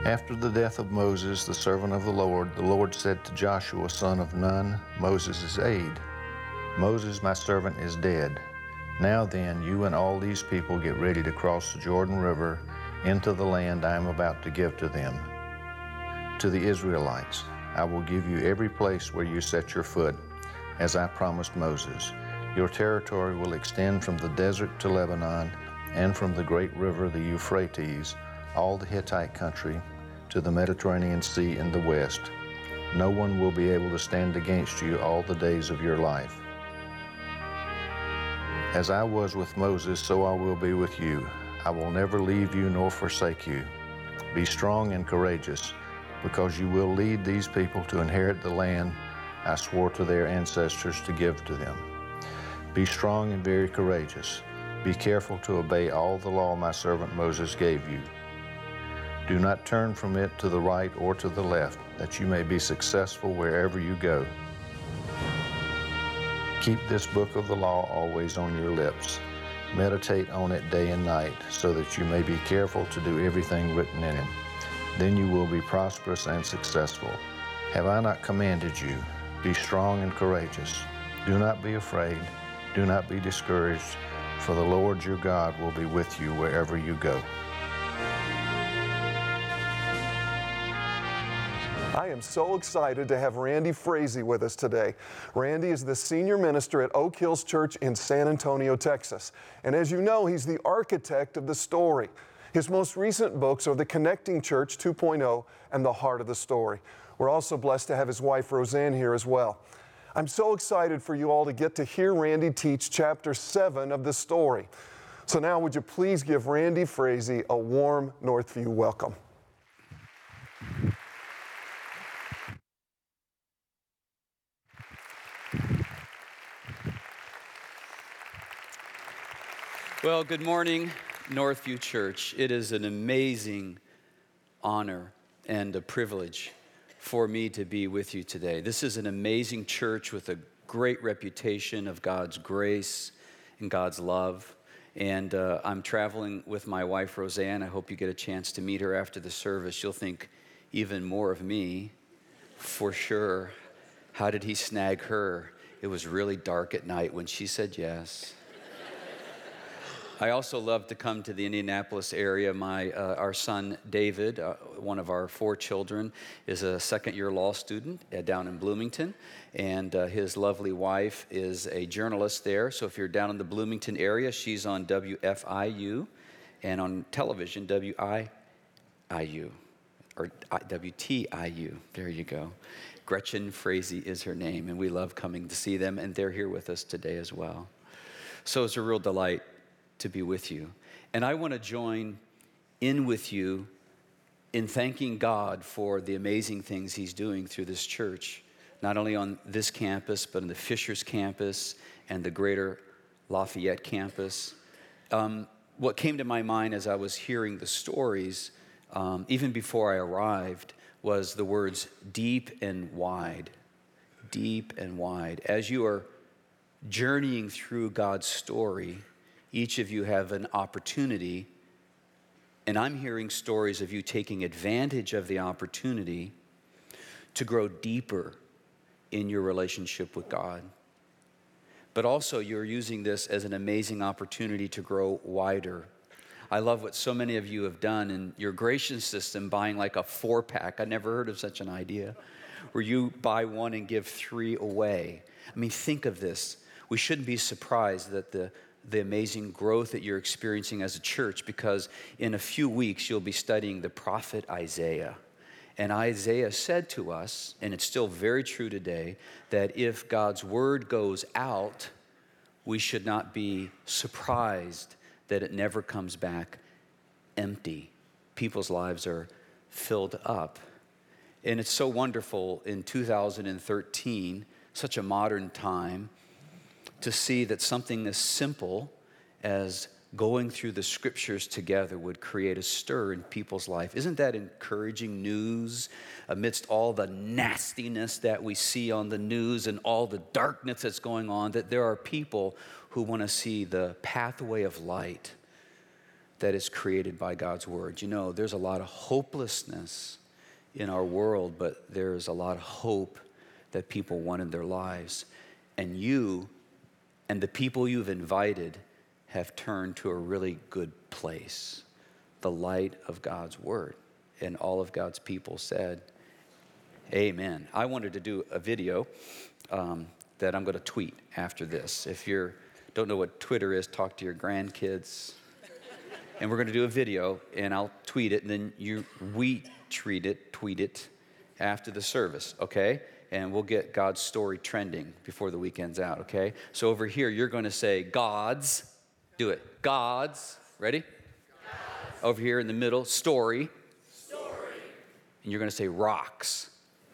After the death of Moses, the servant of the Lord said to Joshua, son of Nun, Moses' aide, Moses, my servant, is dead. Now then, you and all these people get ready to cross the Jordan River into the land I am about to give to them. To the Israelites, I will give you every place where you set your foot, as I promised Moses. Your territory will extend from the desert to Lebanon, and from the great river, the Euphrates, all the Hittite country, to the Mediterranean Sea in the west. No one will be able to stand against you all the days of your life. As I was with Moses, so I will be with you. I will never leave you nor forsake you. Be strong and courageous, because you will lead these people to inherit the land I swore to their ancestors to give to them. Be strong and very courageous. Be careful to obey all the law my servant Moses gave you. Do not turn from it to the right or to the left, that you may be successful wherever you go. Keep this book of the law always on your lips. Meditate on it day and night, so that you may be careful to do everything written in it. Then you will be prosperous and successful. Have I not commanded you? Be strong and courageous. Do not be afraid. Do not be discouraged, for the Lord your God will be with you wherever you go. I am so excited to have Randy Frazee with us today. Randy is the senior minister at Oak Hills Church in San Antonio, Texas. And as you know, he's the architect of the story. His most recent books are The Connecting Church 2.0 and The Heart of the Story. We're also blessed to have his wife, Roseanne, here as well. I'm so excited for you all to get to hear Randy teach chapter 7 of the story. So now would you please give Randy Frazee a warm Northview welcome. Well, good morning, Northview Church. It is an amazing honor and a privilege for me to be with you today. This is an amazing church with a great reputation of God's grace and God's love. And I'm traveling with my wife, Roseanne. I hope you get a chance to meet her after the service. You'll think even more of me, for sure. How did he snag her? It was really dark at night when she said yes. I also love to come to the Indianapolis area. Our son, David, one of our 4 children, is a second-year law student down in Bloomington, and his lovely wife is a journalist there. So if you're down in the Bloomington area, she's on WFIU, and on television, WIIU, or WTIU. There you go. Gretchen Frazee is her name, and we love coming to see them, and they're here with us today as well. So it's a real delight to be with you. And I want to join in with you in thanking God for the amazing things he's doing through this church, not only on this campus, but on the Fishers campus and the greater Lafayette campus. What came to my mind as I was hearing the stories, even before I arrived, was the words deep and wide. Deep and wide. As you are journeying through God's story, each of you have an opportunity, and I'm hearing stories of you taking advantage of the opportunity to grow deeper in your relationship with God. But also you're using this as an amazing opportunity to grow wider. I love what so many of you have done in your Gracious system, buying like a 4-pack. I never heard of such an idea, where you buy 1 and give 3 away. I mean, think of this. We shouldn't be surprised that the amazing growth that you're experiencing as a church, because in a few weeks you'll be studying the prophet Isaiah. And Isaiah said to us, and it's still very true today, that if God's word goes out, we should not be surprised that it never comes back empty. People's lives are filled up. And it's so wonderful in 2013, such a modern time, to see that something as simple as going through the scriptures together would create a stir in people's life. Isn't that encouraging news amidst all the nastiness that we see on the news and all the darkness that's going on, that there are people who want to see the pathway of light that is created by God's word. You know, there's a lot of hopelessness in our world, but there's a lot of hope that people want in their lives. And you and the people you've invited have turned to a really good place, the light of God's word. And all of God's people said, amen. I wanted to do a video that I'm going to tweet after this. If you don't know what Twitter is, talk to your grandkids. And we're going to do a video, and I'll tweet it, and then tweet it after the service, okay? And we'll get God's story trending before the weekend's out, okay? So over here, you're going to say God's. Do it. God's. Ready? God's. Over here in the middle, story. Story. And you're going to say rocks.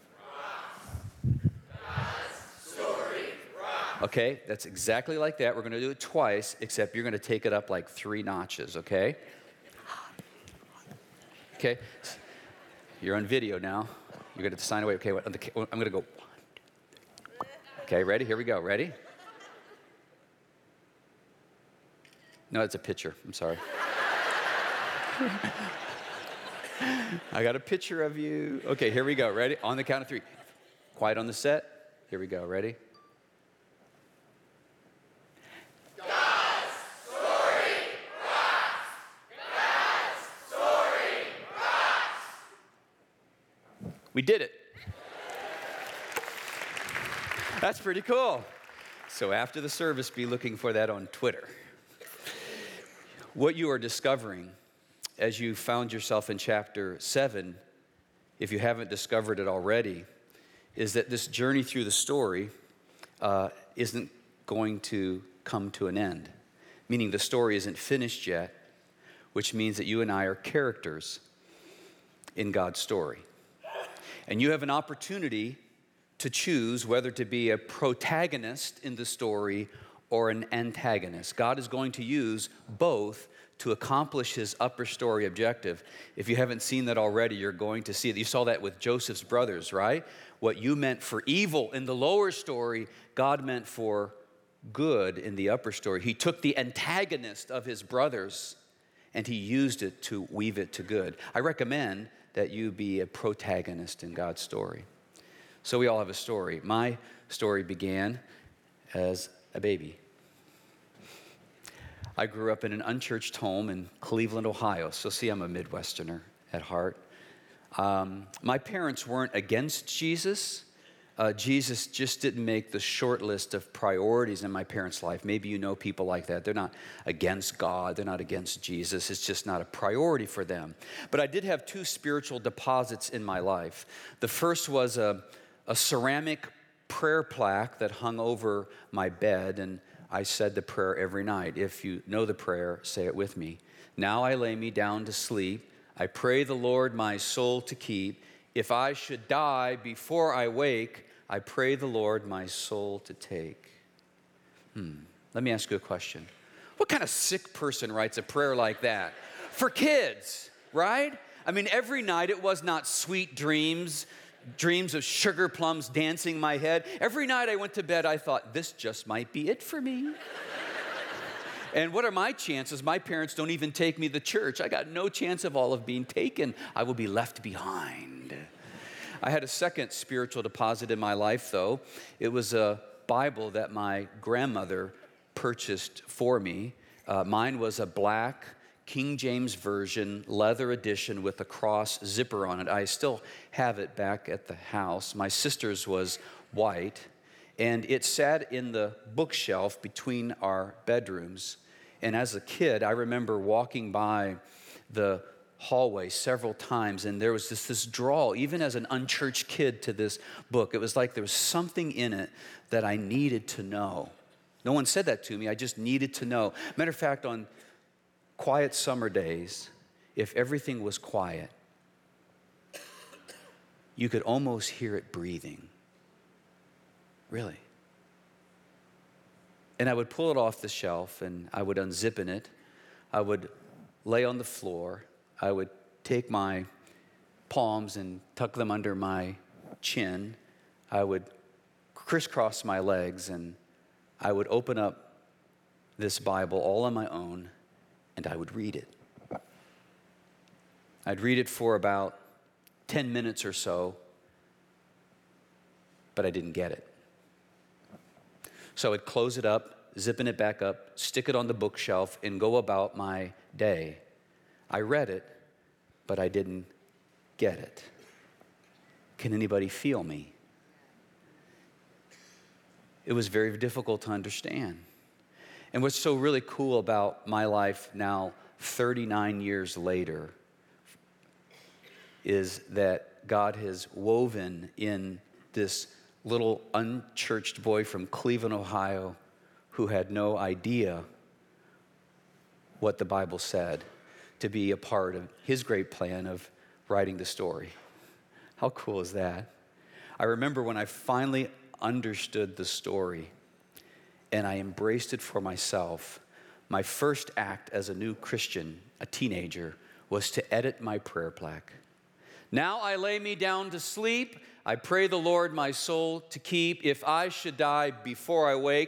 Okay, that's exactly like that. We're going to do it twice, except you're going to take it up like 3 notches, okay? Okay, you're on video now. You're going to sign away. Okay, I'm going to go. Okay, ready? Here we go. Ready? No, it's a picture. I'm sorry. I got a picture of you. Okay, here we go. Ready? On the count of 3. Quiet on the set. Here we go. Ready? We did it. That's pretty cool. So after the service, be looking for that on Twitter. What you are discovering as you found yourself in chapter 7, if you haven't discovered it already, is that this journey through the story isn't going to come to an end. Meaning the story isn't finished yet, which means that you and I are characters in God's story. And you have an opportunity to choose whether to be a protagonist in the story or an antagonist. God is going to use both to accomplish his upper story objective. If you haven't seen that already, you're going to see it. You saw that with Joseph's brothers, right? What you meant for evil in the lower story, God meant for good in the upper story. He took the antagonist of his brothers and he used it to weave it to good. I recommend that you be a protagonist in God's story. So we all have a story. My story began as a baby. I grew up in an unchurched home in Cleveland, Ohio. So see, I'm a Midwesterner at heart. My parents weren't against Jesus. Jesus just didn't make the short list of priorities in my parents' life. Maybe you know people like that. They're not against God. They're not against Jesus. It's just not a priority for them. But I did have 2 spiritual deposits in my life. The first was a ceramic prayer plaque that hung over my bed, and I said the prayer every night. If you know the prayer, say it with me. Now I lay me down to sleep. I pray the Lord my soul to keep. If I should die before I wake, I pray the Lord my soul to take. Let me ask you a question. What kind of sick person writes a prayer like that? For kids, right? I mean, every night it was not sweet dreams of sugar plums dancing my head. Every night I went to bed, I thought, this just might be it for me. And what are my chances? My parents don't even take me to church. I got no chance of all of being taken. I will be left behind. I had a second spiritual deposit in my life, though. It was a Bible that my grandmother purchased for me. Mine was a black King James Version leather edition with a cross zipper on it. I still have it back at the house. My sister's was white, and it sat in the bookshelf between our bedrooms. And as a kid, I remember walking by the hallway several times, and there was this draw, even as an unchurched kid, to this book. It was like there was something in it that I needed to know. No one said that to me. I just needed to know. Matter of fact, on quiet summer days, if everything was quiet, you could almost hear it breathing. Really. And I would pull it off the shelf, and I would unzip it. I would lay on the floor. I would take my palms and tuck them under my chin. I would crisscross my legs, and I would open up this Bible all on my own, and I would read it. I'd read it for about 10 minutes or so, but I didn't get it. So I'd close it up, zipping it back up, stick it on the bookshelf, and go about my day. I read it, but I didn't get it. Can anybody feel me? It was very difficult to understand. And what's so really cool about my life now, 39 years later, is that God has woven in this little unchurched boy from Cleveland, Ohio, who had no idea what the Bible said, to be a part of his great plan of writing the story. How cool is that? I remember when I finally understood the story and I embraced it for myself, my first act as a new Christian, a teenager, was to edit my prayer plaque. Now I lay me down to sleep. I pray the Lord my soul to keep. If I should die before I wake,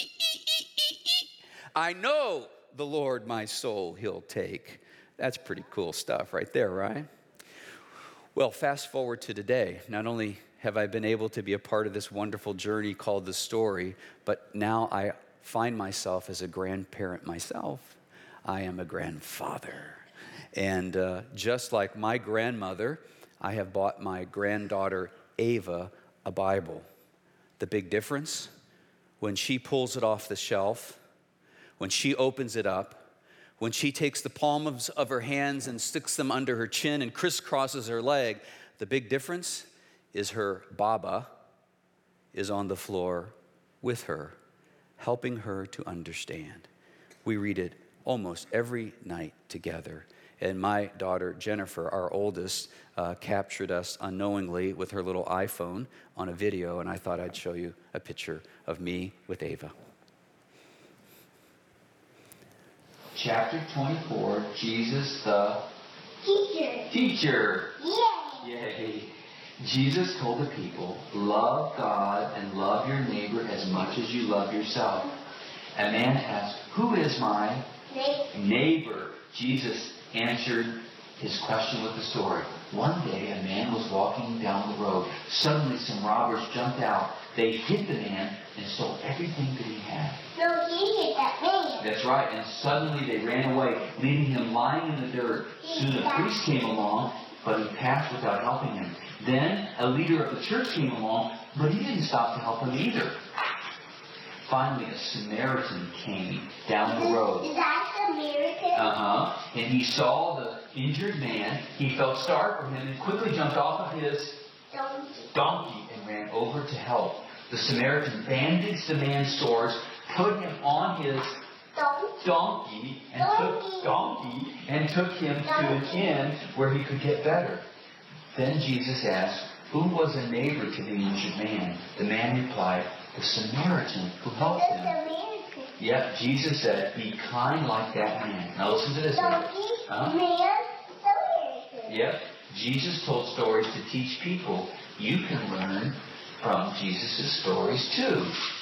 I know the Lord my soul he'll take. That's pretty cool stuff right there, right? Well, fast forward to today. Not only have I been able to be a part of this wonderful journey called The Story, but now I find myself as a grandparent myself. I am a grandfather. And just like my grandmother, I have bought my granddaughter Ava a Bible. The big difference? When she pulls it off the shelf, when she opens it up, when she takes the palms of her hands and sticks them under her chin and crisscrosses her leg, the big difference is her Baba is on the floor with her, helping her to understand. We read it almost every night together. And my daughter, Jennifer, our oldest, captured us unknowingly with her little iPhone on a video, and I thought I'd show you a picture of me with Ava. Chapter 24, Jesus the Teacher. Yay! Yay! Jesus told the people, love God and love your neighbor as much as you love yourself. A man asked, who is my neighbor? Jesus answered his question with the story. One day, a man was walking down the road. Suddenly, some robbers jumped out. They hit the man and stole everything that he had. No, he hit that man. That's right. And suddenly they ran away, leaving him lying in the dirt. Soon a priest came along, but he passed without helping him. Then a leader of the church came along, but he didn't stop to help him either. Finally, a Samaritan came down the road. Is that Samaritan? And he saw the injured man. He felt sorry for him and quickly jumped off of his donkey and ran over to help. The Samaritan bandaged the man's sores, put him on his donkey and took him to an inn where he could get better. Then Jesus asked, who was a neighbor to the injured man? The man replied, the Samaritan who helped him. Yep, Jesus said, be kind like that man. Now listen to this. Yep, Jesus told stories to teach people. You can learn from Jesus' stories too.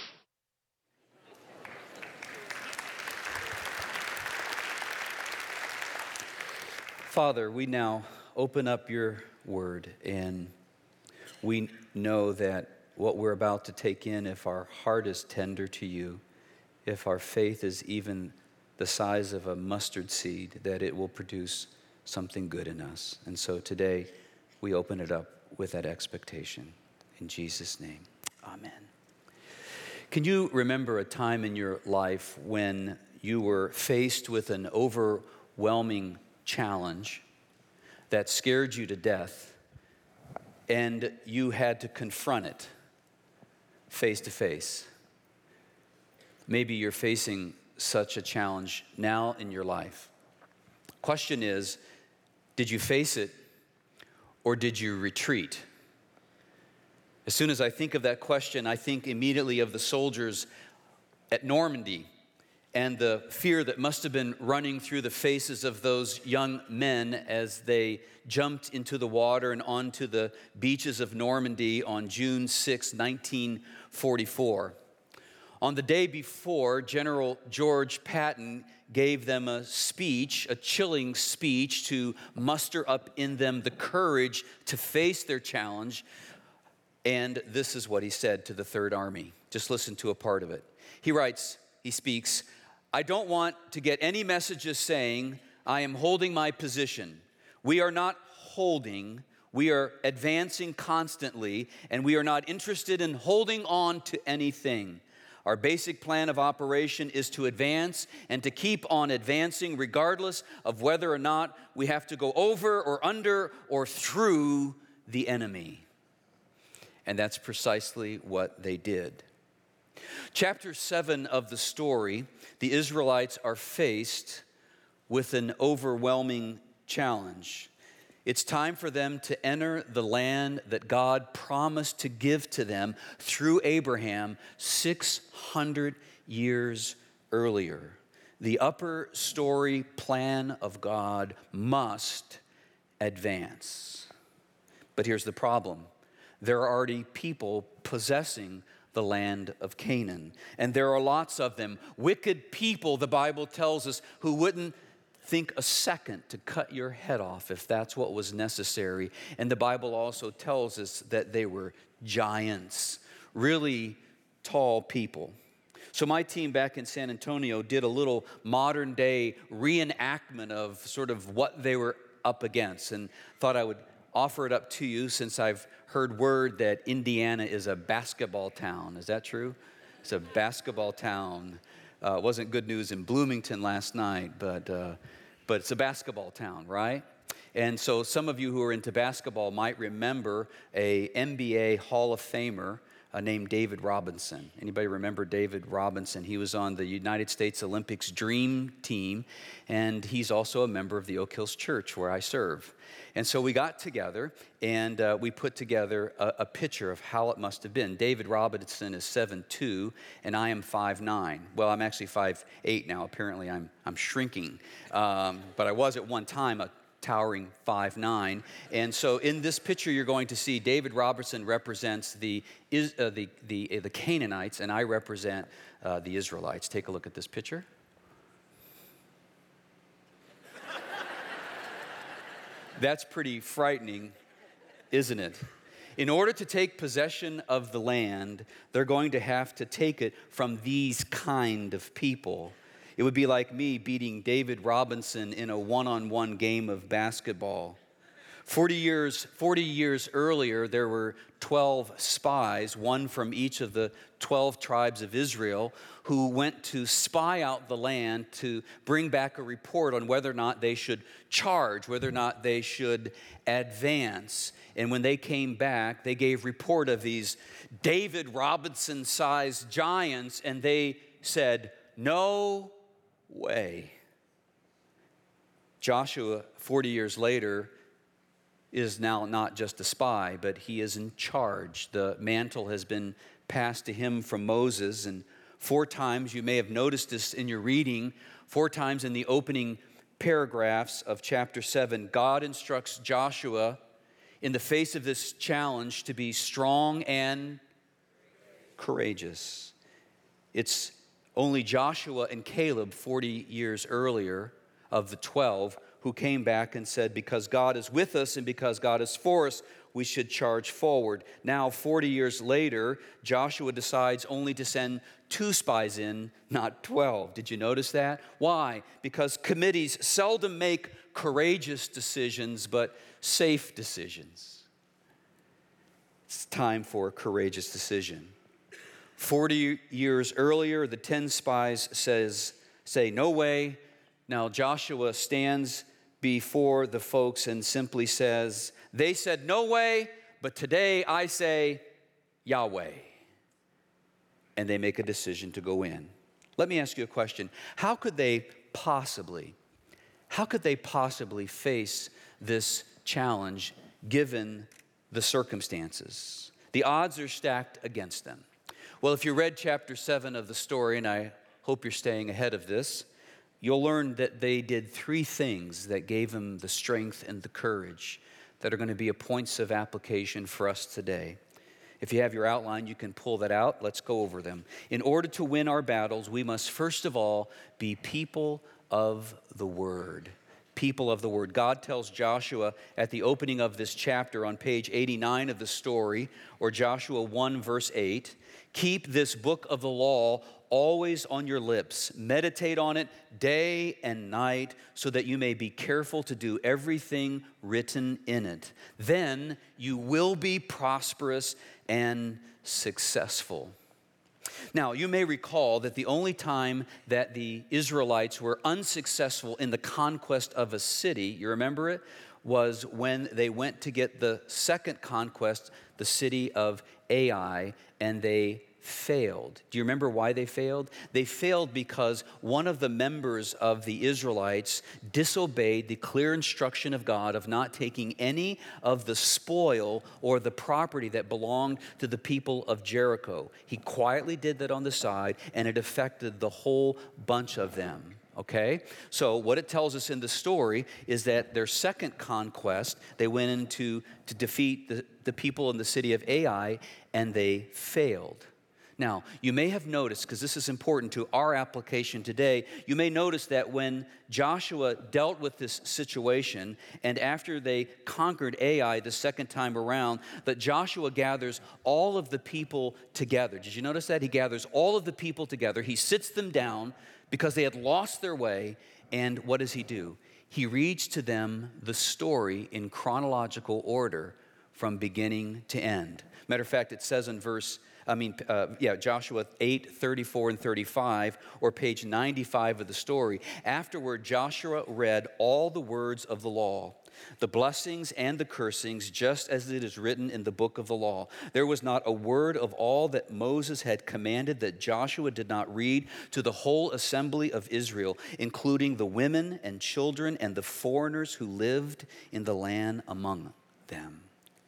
Father, we now open up your word, and we know that what we're about to take in, if our heart is tender to you, if our faith is even the size of a mustard seed, that it will produce something good in us. And so today, we open it up with that expectation. In Jesus' name, amen. Can you remember a time in your life when you were faced with an overwhelming challenge that scared you to death, and you had to confront it face to face? Maybe you're facing such a challenge now in your life. Question is, did you face it or did you retreat? As soon as I think of that question, I think immediately of the soldiers at Normandy and the fear that must have been running through the faces of those young men as they jumped into the water and onto the beaches of Normandy on June 6, 1944. On the day before, General George Patton gave them a speech, a chilling speech, to muster up in them the courage to face their challenge. And this is what he said to the Third Army. Just listen to a part of it. He speaks, "I don't want to get any messages saying I am holding my position. We are not holding, we are advancing constantly, and we are not interested in holding on to anything. Our basic plan of operation is to advance and to keep on advancing regardless of whether or not we have to go over or under or through the enemy." And that's precisely what they did. Chapter 7 of the story, the Israelites are faced with an overwhelming challenge. It's time for them to enter the land that God promised to give to them through Abraham 600 years earlier. The upper story plan of God must advance. But here's the problem. There are already people possessing the land of Canaan, and there are lots of them. Wicked people, the Bible tells us, who wouldn't think a second to cut your head off if that's what was necessary. And the Bible also tells us that they were giants, really tall people. So my team back in San Antonio did a little modern day reenactment of sort of what they were up against, and thought I would offer it up to you since I've heard word that Indiana is a basketball town. Is that true? It's a basketball town. It wasn't good news in Bloomington last night, but it's a basketball town, right? And so some of you who are into basketball might remember a NBA Hall of Famer named David Robinson. Anybody remember David Robinson? He was on the United States Olympics Dream Team, and he's also a member of the Oak Hills Church where I serve. And so we got together, and we put together a picture of how it must have been. David Robinson is 7'2", and I am 5'9". Well, I'm actually 5'8" now. Apparently, I'm shrinking. But I was at one time a towering 5'9". And so in this picture, you're going to see David Robertson represents the Canaanites, and I represent the Israelites. Take a look at this picture. That's pretty frightening, isn't it? In order to take possession of the land, they're going to have to take it from these kind of people. It would be like me beating David Robinson in a one-on-one game of basketball. 40 years earlier, there were 12 spies, one from each of the 12 tribes of Israel, who went to spy out the land to bring back a report on whether or not they should charge, whether or not they should advance. And when they came back, they gave report of these David Robinson-sized giants, and they said, "No way." Joshua, 40 years later, is now not just a spy, but he is in charge. The mantle has been passed to him from Moses, and 4 times, you may have noticed this in your reading, 4 times in the opening paragraphs of chapter 7, God instructs Joshua in the face of this challenge to be strong and courageous. It's only Joshua and Caleb 40 years earlier of the 12 who came back and said, because God is with us and because God is for us, we should charge forward. Now, 40 years later, Joshua decides only to send 2 spies in, not 12. Did you notice that? Why? Because committees seldom make courageous decisions, but safe decisions. It's time for a courageous decision. 40 years earlier, the 10 spies say, "No way." Now Joshua stands before the folks and simply says, "They said no way, but today I say Yahweh." And they make a decision to go in. Let me ask you a question. How could they possibly face this challenge given the circumstances? The odds are stacked against them. Well, if you read chapter 7 of the story, and I hope you're staying ahead of this, you'll learn that they did 3 things that gave them the strength and the courage that are going to be points of application for us today. If you have your outline, you can pull that out. Let's go over them. In order to win our battles, we must first of all be people of the Word. People of the Word. God tells Joshua at the opening of this chapter on page 89 of the story, or Joshua 1 verse 8, keep this book of the law always on your lips. Meditate on it day and night so that you may be careful to do everything written in it. Then you will be prosperous and successful. Now, you may recall that the only time that the Israelites were unsuccessful in the conquest of a city, you remember it, was when they went to get the second conquest, the city of Ai, and they failed. Do you remember why they failed? They failed because one of the members of the Israelites disobeyed the clear instruction of God of not taking any of the spoil or the property that belonged to the people of Jericho. He quietly did that on the side, and it affected the whole bunch of them. Okay? So what it tells us in the story is that their second conquest, they went in to defeat the people in the city of Ai, and they failed. Now, you may have noticed, because this is important to our application today, you may notice that when Joshua dealt with this situation, and after they conquered Ai the second time around, that Joshua gathers all of the people together. Did you notice that? He gathers all of the people together. He sits them down because they had lost their way, and what does he do? He reads to them the story in chronological order from beginning to end. Matter of fact, it says in Joshua 8, 34 and 35, or page 95 of the story. Afterward, Joshua read all the words of the law, the blessings and the cursings, just as it is written in the book of the law. There was not a word of all that Moses had commanded that Joshua did not read to the whole assembly of Israel, including the women and children and the foreigners who lived in the land among them.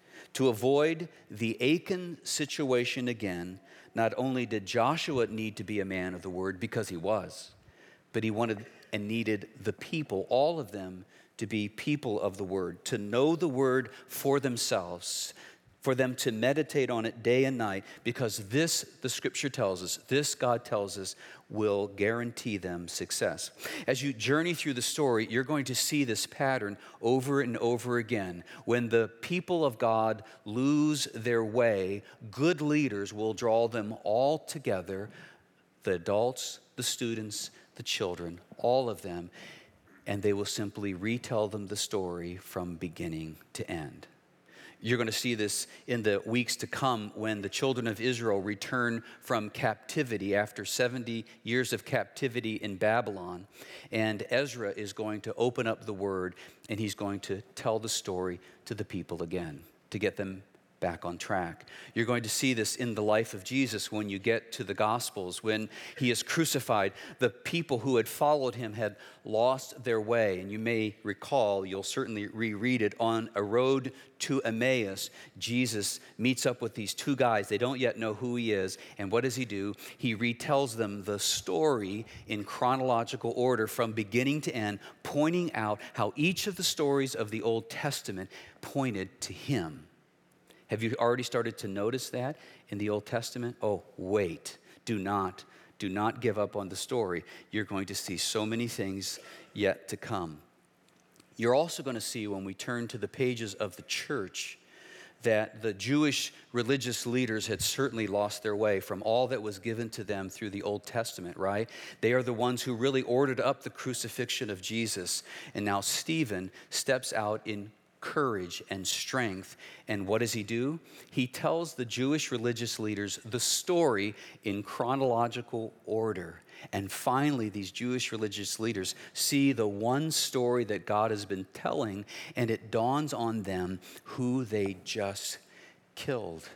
To avoid the Achan situation again, not only did Joshua need to be a man of the word, because he was, but he wanted and needed the people, all of them, to be people of the word, to know the word for themselves, for them to meditate on it day and night, because this, the scripture tells us, this God tells us, will guarantee them success. As you journey through the story, you're going to see this pattern over and over again. When the people of God lose their way, good leaders will draw them all together, the adults, the students, the children, all of them, and they will simply retell them the story from beginning to end. You're going to see this in the weeks to come when the children of Israel return from captivity after 70 years of captivity in Babylon. And Ezra is going to open up the word, and he's going to tell the story to the people again to get them back on track. You're going to see this in the life of Jesus when you get to the Gospels. When he is crucified, the people who had followed him had lost their way. And you may recall, you'll certainly reread it, on a road to Emmaus, Jesus meets up with these two guys. They don't yet know who he is. And what does he do? He retells them the story in chronological order from beginning to end, pointing out how each of the stories of the Old Testament pointed to him. Have you already started to notice that in the Old Testament? Oh, wait. Do not give up on the story. You're going to see so many things yet to come. You're also going to see when we turn to the pages of the church that the Jewish religious leaders had certainly lost their way from all that was given to them through the Old Testament, right? They are the ones who really ordered up the crucifixion of Jesus. And now Stephen steps out in courage and strength. And what does he do? He tells the Jewish religious leaders the story in chronological order. And finally, these Jewish religious leaders see the one story that God has been telling, and it dawns on them who they just killed.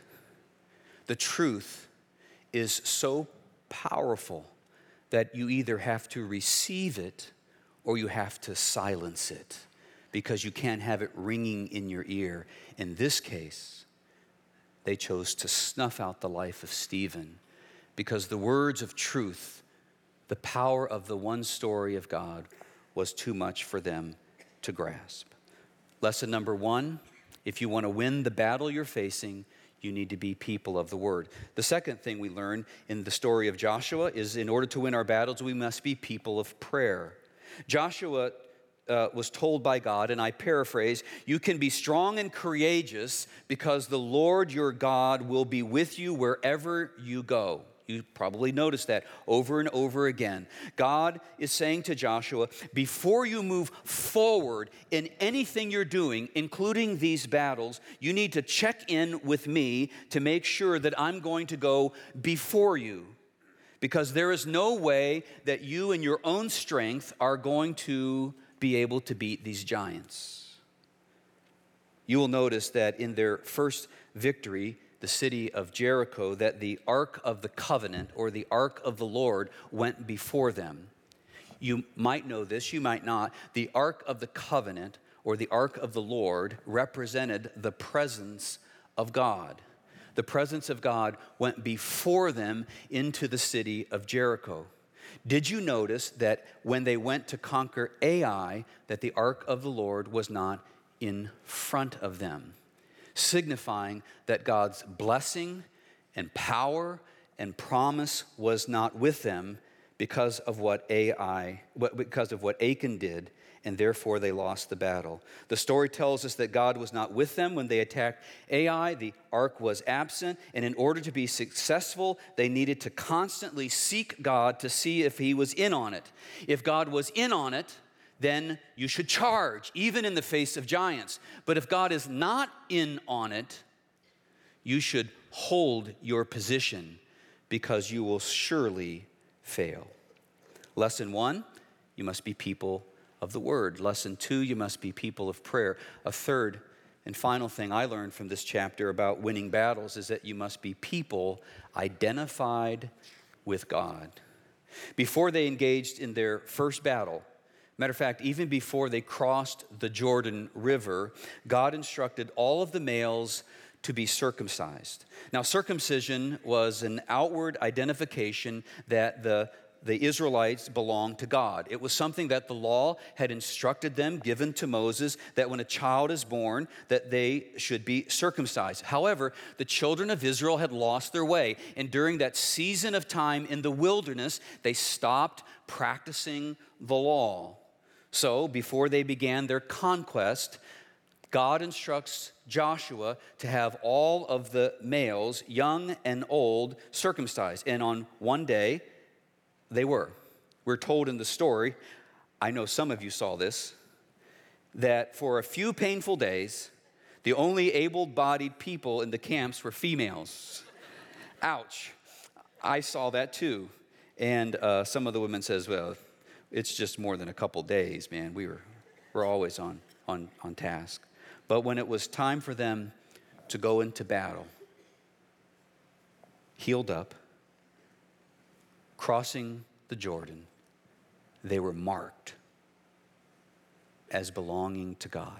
The truth is so powerful that you either have to receive it or you have to silence it, because you can't have it ringing in your ear. In this case, they chose to snuff out the life of Stephen because the words of truth, the power of the one story of God, was too much for them to grasp. Lesson number one, if you want to win the battle you're facing, you need to be people of the word. The second thing we learn in the story of Joshua is in order to win our battles, we must be people of prayer. Joshua was told by God, and I paraphrase, you can be strong and courageous because the Lord your God will be with you wherever you go. You probably noticed that over and over again. God is saying to Joshua, before you move forward in anything you're doing, including these battles, you need to check in with me to make sure that I'm going to go before you. Because there is no way that you in your own strength are going to be able to beat these giants. You will notice that in their first victory, the city of Jericho, that the Ark of the Covenant, or the Ark of the Lord, went before them. You might know this, you might not. The Ark of the Covenant, or the Ark of the Lord, represented the presence of God. The presence of God went before them into the city of Jericho. Did you notice that when they went to conquer Ai, that the Ark of the Lord was not in front of them, signifying that God's blessing and power and promise was not with them because of what Achan did, and therefore they lost the battle. The story tells us that God was not with them when they attacked Ai. The ark was absent, and in order to be successful, they needed to constantly seek God to see if he was in on it. If God was in on it, then you should charge, even in the face of giants. But if God is not in on it, you should hold your position because you will surely fail. Lesson 1, you must be people of the word. Lesson 2, you must be people of prayer. A third and final thing I learned from this chapter about winning battles is that you must be people identified with God. Before they engaged in their first battle, matter of fact, even before they crossed the Jordan River, God instructed all of the males to be circumcised. Now, circumcision was an outward identification that the Israelites belonged to God. It was something that the law had instructed them, given to Moses, that when a child is born, that they should be circumcised. However, the children of Israel had lost their way, and during that season of time in the wilderness, they stopped practicing the law. So, before they began their conquest, God instructs Joshua to have all of the males, young and old, circumcised. And on one day, they were. We're told in the story, I know some of you saw this, that for a few painful days, the only able-bodied people in the camps were females. Ouch. I saw that too. And some of the women says, well, it's just more than a couple days, man. We're always on task. But when it was time for them to go into battle, healed up, crossing the Jordan, they were marked as belonging to God.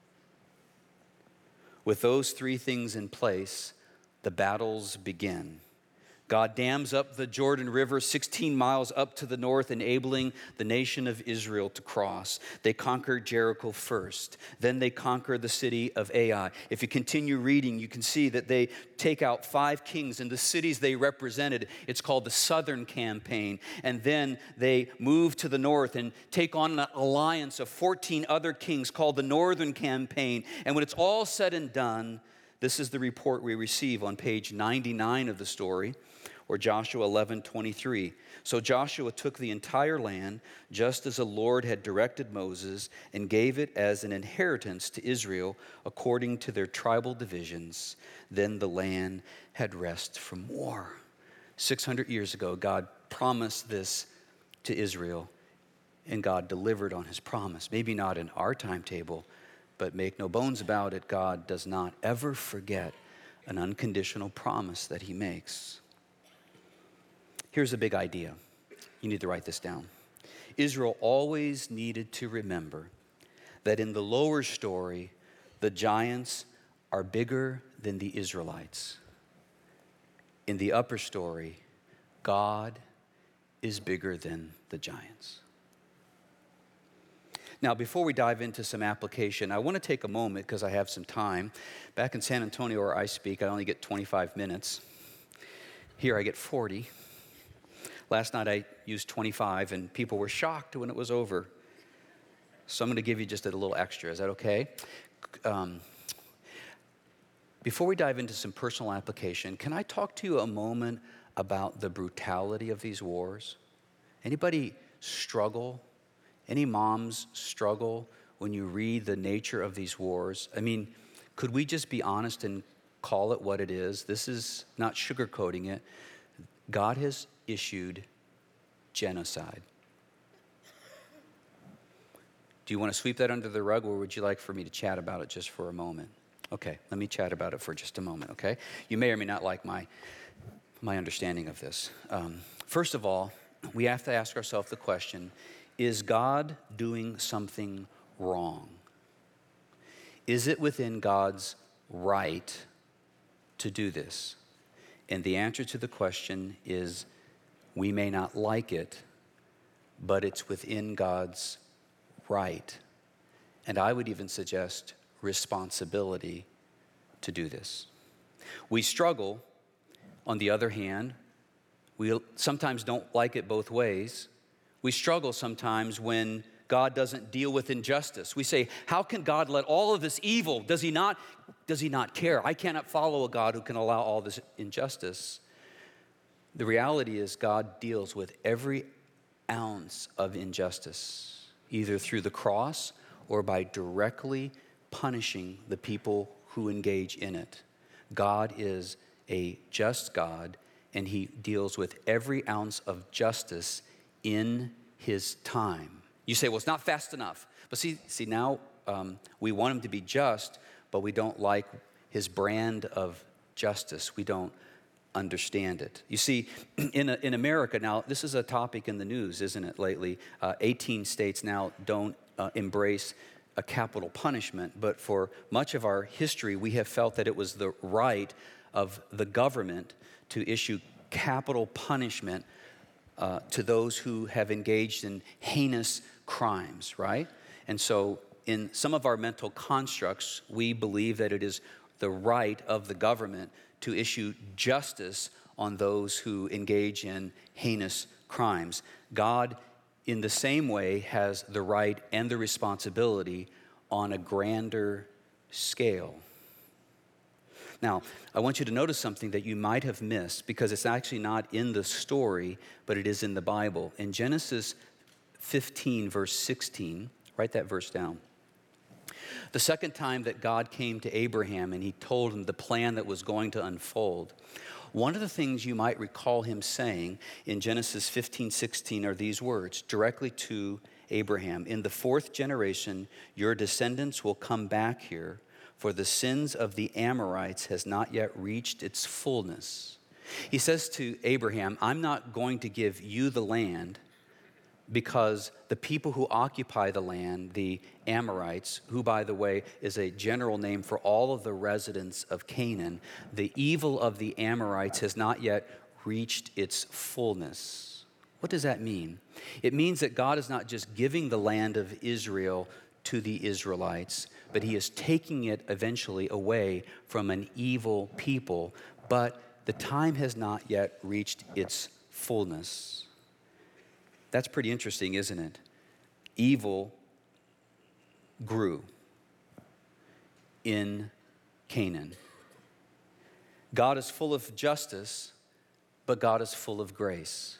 With those three things in place, the battles begin. God dams up the Jordan River 16 miles up to the north, enabling the nation of Israel to cross. They conquered Jericho first. Then they conquered the city of Ai. If you continue reading, you can see that they take out 5 kings and the cities they represented. It's called the Southern Campaign. And then they move to the north and take on an alliance of 14 other kings called the Northern Campaign. And when it's all said and done, this is the report we receive on page 99 of the story, or Joshua 11:23. So Joshua took the entire land, just as the Lord had directed Moses, and gave it as an inheritance to Israel according to their tribal divisions. Then the land had rest from war. 600 years ago, God promised this to Israel, and God delivered on his promise. Maybe not in our timetable, but make no bones about it, God does not ever forget an unconditional promise that he makes. Here's a big idea. You need to write this down. Israel always needed to remember that in the lower story, the giants are bigger than the Israelites. In the upper story, God is bigger than the giants. Now, before we dive into some application, I want to take a moment because I have some time. Back in San Antonio where I speak, I only get 25 minutes. Here I get 40. Last night I used 25 and people were shocked when it was over. So I'm going to give you just a little extra. Is that okay? Before we dive into some personal application, can I talk to you a moment about the brutality of these wars? Anybody struggle? Any moms struggle when you read the nature of these wars? I mean, could we just be honest and call it what it is? This is not sugarcoating it. God has issued genocide. Do you want to sweep that under the rug, or would you like for me to chat about it just for a moment? Okay, let me chat about it for just a moment, okay? You may or may not like my understanding of this. First of all, we have to ask ourselves the question, is God doing something wrong? Is it within God's right to do this? And the answer to the question is, we may not like it, but it's within God's right. And I would even suggest responsibility to do this. We struggle, on the other hand, we sometimes don't like it both ways. We struggle sometimes when God doesn't deal with injustice. We say, how can God let all of this evil? Does he not care? I cannot follow a God who can allow all this injustice. The reality is God deals with every ounce of injustice, either through the cross or by directly punishing the people who engage in it. God is a just God, and he deals with every ounce of justice in his time. You say, well, it's not fast enough. But see now we want him to be just, but we don't like his brand of justice. We don't understand it. You see, in America now, this is a topic in the news, isn't it, lately? 18 states now don't embrace a capital punishment, but for much of our history, we have felt that it was the right of the government to issue capital punishment to those who have engaged in heinous crimes, right? And so in some of our mental constructs, we believe that it is the right of the government to issue justice on those who engage in heinous crimes. God, in the same way, has the right and the responsibility on a grander scale. Now, I want you to notice something that you might have missed, because it's actually not in the story, but it is in the Bible. In Genesis 15, verse 16, write that verse down. The second time that God came to Abraham and he told him the plan that was going to unfold, one of the things you might recall him saying in Genesis 15, 16 are these words directly to Abraham. In the fourth generation, your descendants will come back here, for the sins of the Amorites has not yet reached its fullness. He says to Abraham, I'm not going to give you the land, because the people who occupy the land, the Amorites, who, by the way, is a general name for all of the residents of Canaan, the evil of the Amorites has not yet reached its fullness. What does that mean? It means that God is not just giving the land of Israel to the Israelites, but he is taking it eventually away from an evil people, but the time has not yet reached its fullness. That's pretty interesting, isn't it? Evil grew in Canaan. God is full of justice, but God is full of grace.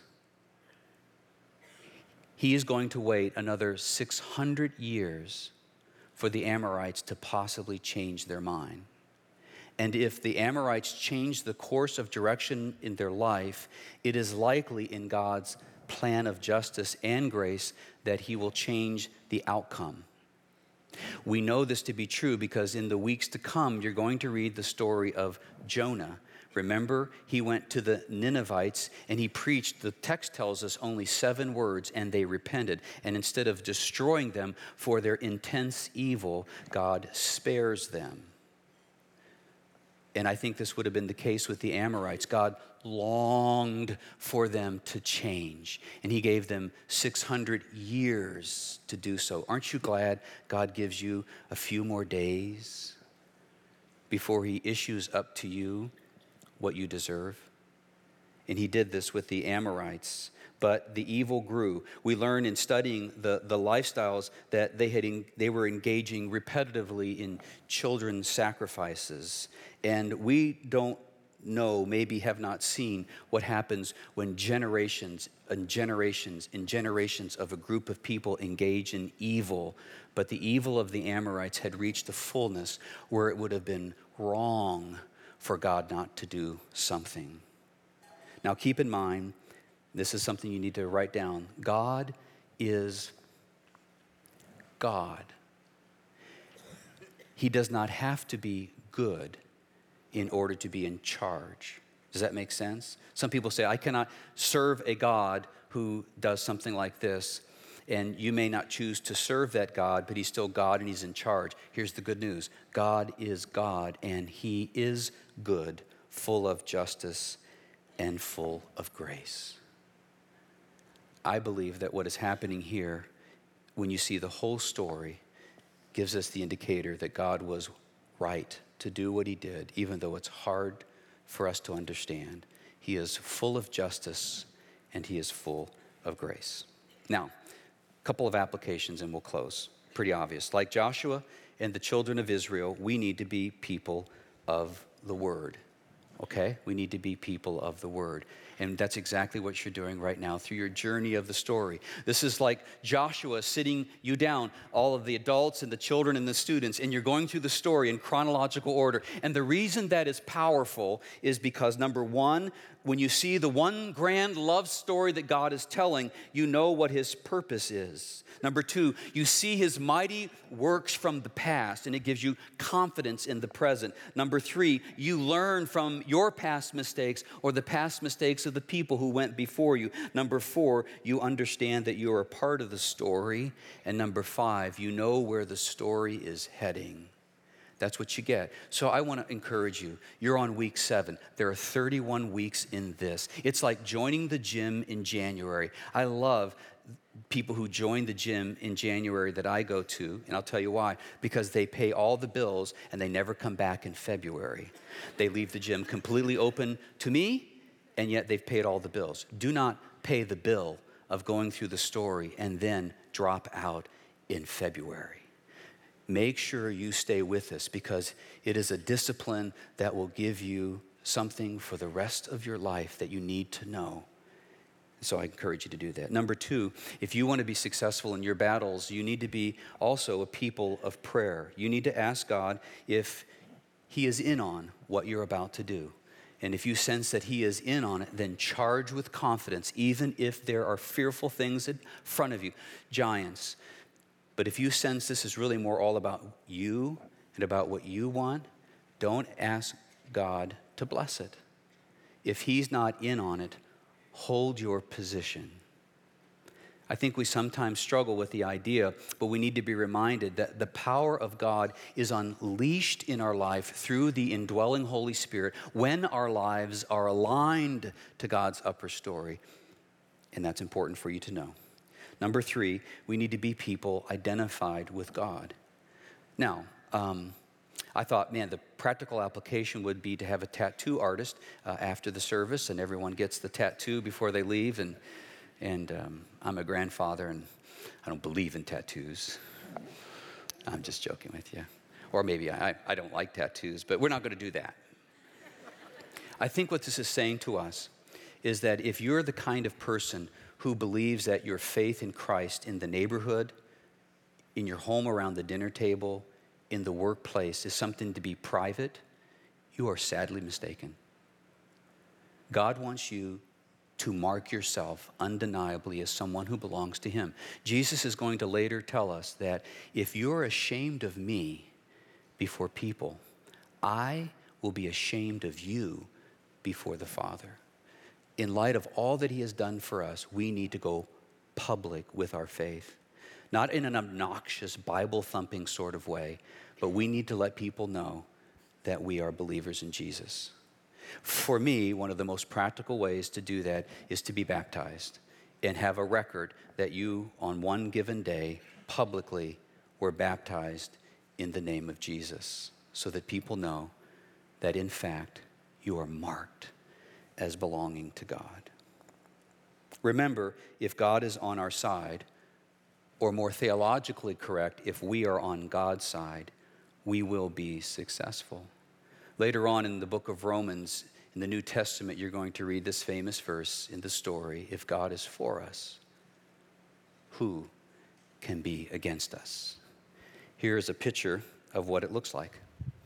He is going to wait another 600 years for the Amorites to possibly change their mind. And if the Amorites change the course of direction in their life, it is likely in God's plan of justice and grace that he will change the outcome. We know this to be true because in the weeks to come, you're going to read the story of Jonah. Remember, he went to the Ninevites and he preached, the text tells us, only 7 words, and they repented. And instead of destroying them for their intense evil, God spares them. And I think this would have been the case with the Amorites. God longed for them to change, and he gave them 600 years to do so. Aren't you glad God gives you a few more days before he issues up to you what you deserve? And he did this with the Amorites. But the evil grew. We learn in studying the lifestyles that they were engaging repetitively in children's sacrifices. And we don't know, maybe have not seen what happens when generations and generations and generations of a group of people engage in evil. But the evil of the Amorites had reached a fullness where it would have been wrong for God not to do something. Now keep in mind, this is something you need to write down. God is God. He does not have to be good in order to be in charge. Does that make sense? Some people say, I cannot serve a God who does something like this. And you may not choose to serve that God, but he's still God and he's in charge. Here's the good news. God is God and he is good, full of justice and full of grace. I believe that what is happening here, when you see the whole story, gives us the indicator that God was right to do what he did, even though it's hard for us to understand. He is full of justice and he is full of grace. Now, a couple of applications and we'll close. Pretty obvious. Like Joshua and the children of Israel, we need to be people of the word. Okay? We need to be people of the word. And that's exactly what you're doing right now through your journey of the story. This is like Joshua sitting you down, all of the adults and the children and the students, and you're going through the story in chronological order. And the reason that is powerful is because, number one, when you see the one grand love story that God is telling, you know what his purpose is. Number two, you see his mighty works from the past, and it gives you confidence in the present. Number three, you learn from your past mistakes or the past mistakes of the people who went before you. Number four, you understand that you are a part of the story. And number five, you know where the story is heading. That's what you get. So I want to encourage you. You're on week 7. There are 31 weeks in this. It's like joining the gym in January. I love people who join the gym in January that I go to, and I'll tell you why. Because they pay all the bills and they never come back in February. They leave the gym completely open to me, and yet they've paid all the bills. Do not pay the bill of going through the story and then drop out in February. Make sure you stay with us because it is a discipline that will give you something for the rest of your life that you need to know. So I encourage you to do that. Number two, if you want to be successful in your battles, you need to be also a people of prayer. You need to ask God if he is in on what you're about to do. And if you sense that he is in on it, then charge with confidence, even if there are fearful things in front of you, giants. But if you sense this is really more all about you and about what you want, don't ask God to bless it. If he's not in on it, hold your position. I think we sometimes struggle with the idea, but we need to be reminded that the power of God is unleashed in our life through the indwelling Holy Spirit when our lives are aligned to God's upper story. And that's important for you to know. Number three, we need to be people identified with God. Now, I thought, man, the practical application would be to have a tattoo artist after the service, and everyone gets the tattoo before they leave. And I'm a grandfather, and I don't believe in tattoos. I'm just joking with you. Or maybe I don't like tattoos, but we're not going to do that. I think what this is saying to us is that if you're the kind of person who believes that your faith in Christ in the neighborhood, in your home around the dinner table, in the workplace is something to be private, you are sadly mistaken. God wants you to mark yourself undeniably as someone who belongs to him. Jesus is going to later tell us that if you're ashamed of me before people, I will be ashamed of you before the Father. In light of all that he has done for us, we need to go public with our faith. Not in an obnoxious, Bible-thumping sort of way, but we need to let people know that we are believers in Jesus. For me, one of the most practical ways to do that is to be baptized and have a record that you, on one given day, publicly were baptized in the name of Jesus, so that people know that, in fact, you are marked as belonging to God. Remember, if God is on our side, or more theologically correct, if we are on God's side, we will be successful. Later on in the book of Romans, in the New Testament, you're going to read this famous verse in the story, if God is for us, who can be against us? Here is a picture of what it looks like.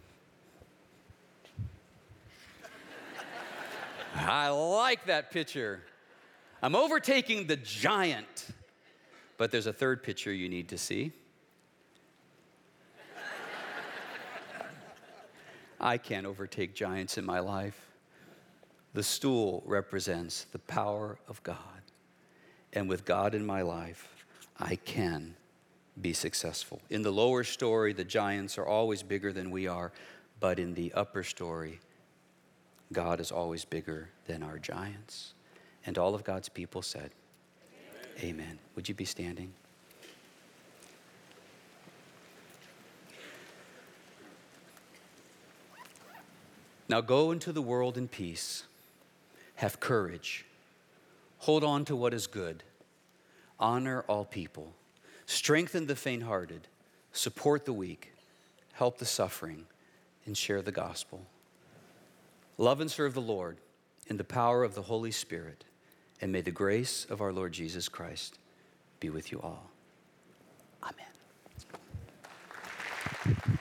I like that picture. I'm overtaking the giant. But there's a third picture you need to see. I can't overtake giants in my life. The stool represents the power of God. And with God in my life, I can be successful. In the lower story, the giants are always bigger than we are. But in the upper story, God is always bigger than our giants. And all of God's people said, Amen. Would you be standing? Now go into the world in peace. Have courage. Hold on to what is good. Honor all people. Strengthen the faint-hearted. Support the weak. Help the suffering. And share the gospel. Love and serve the Lord in the power of the Holy Spirit. And may the grace of our Lord Jesus Christ be with you all. Amen.